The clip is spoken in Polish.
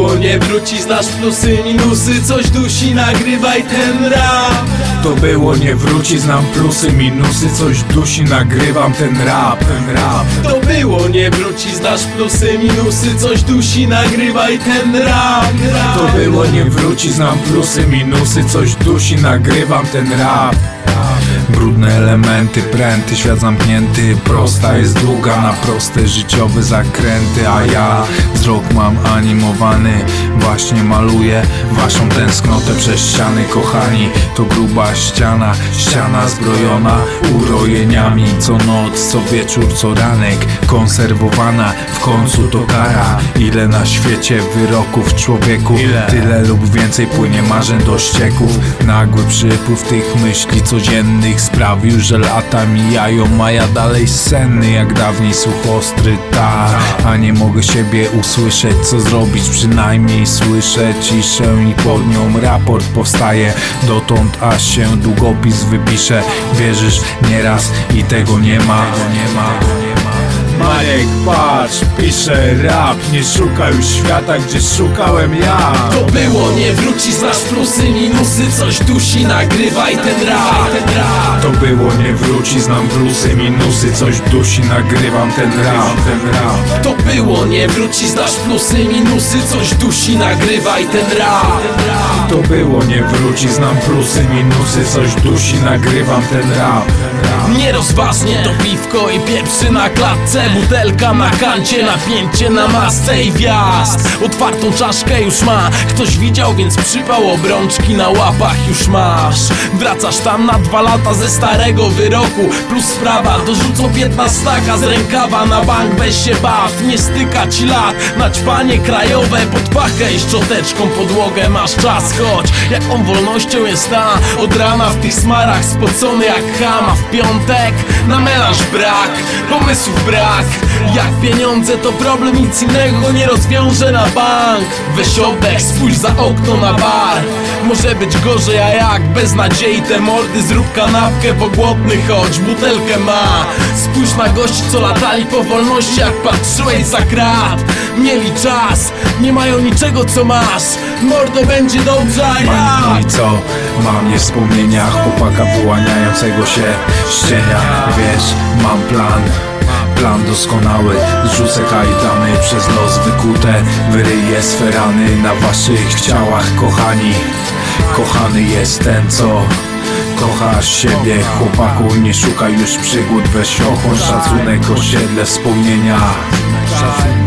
było, nie wróci, znasz plusy, minusy, coś dusi, nagrywaj ten rap. To było, nie wróci, znam plusy, minusy, coś dusi, nagrywam ten rap. To było, nie wróci, znasz plusy, minusy, coś dusi, nagrywaj ten rap. To było, nie wróci, znam plusy, minusy, coś dusi, nagrywam ten rap. Brudne elementy, pręty, świat zamknięty. Prosta jest długa na proste życiowe zakręty. A ja wzrok mam animowany, właśnie maluję waszą tęsknotę przez ściany, kochani. To gruba ściana, ściana zbrojona urojeniami. Co noc, co wieczór, co ranek, konserwowana w końcu to kara. Ile na świecie wyroków człowieku, tyle lub więcej płynie marzeń do ścieków. Nagły przypływ tych myśli codziennych sprawił, że lata mijają, a ja dalej senny jak dawniej, słuch ostry, a nie mogę siebie usłyszeć. Co zrobić? Przynajmniej słyszę ciszę i pod nią raport powstaje. Dotąd aż się długopis wypisze. Wierzysz nieraz i tego nie ma. Marek, patrz, piszę rap. Nie szukaj już świata, gdzie szukałem ja. To było, nie wróci, znasz plusy, minusy, coś dusi, nagrywaj ten rap. To było, nie wróci, znam plusy, minusy, coś dusi, nagrywam ten rap. To było, nie wróci, znasz plusy, minusy, coś dusi, nagrywaj ten rap. To było, nie wróci, znam plusy, minusy, coś dusi, nagrywam ten rap. Nierozważnie to piwko i pieprzy na klatce, butelka na kancie, napięcie na masce i wjazd. Otwartą czaszkę już ma ktoś widział, więc przypał, obrączki na łapach już masz. Wracasz tam na 2 lata ze starego wyroku, plus sprawa, dorzucą 15 z rękawa na bank, weź się baw, nie styka ci lat. Naćpanie krajowe, pod pachę i szczoteczką podłogę masz czas, choć jaką wolnością jest ta od rana w tych smarach, spocony jak chama w piątek. Na melanż brak, pomysłów brak. Jak pieniądze to problem, nic innego nie rozwiąże na bank. Weź oddech, spójrz za okno na bar. Może być gorzej, a jak bez nadziei te mordy, zrób kanapkę, bo głodny choć butelkę ma. Spójrz na gości, co latali po wolności, jak patrzyłeś za krat. Mieli czas, nie mają niczego co masz. Mordo, będzie dobrze, a ja... No i co? Mam je wspomnienia chłopaka wyłaniającego się z cienia. Wiesz, mam plan doskonały. Zrzucę kajdany, przez los wykute, wyryję swe rany na waszych ciałach, kochani. Kochany jest ten, co kochasz siebie. Chłopaku, nie szukaj już przygód, weź ochłoń szacunek, osiedle, wspomnienia.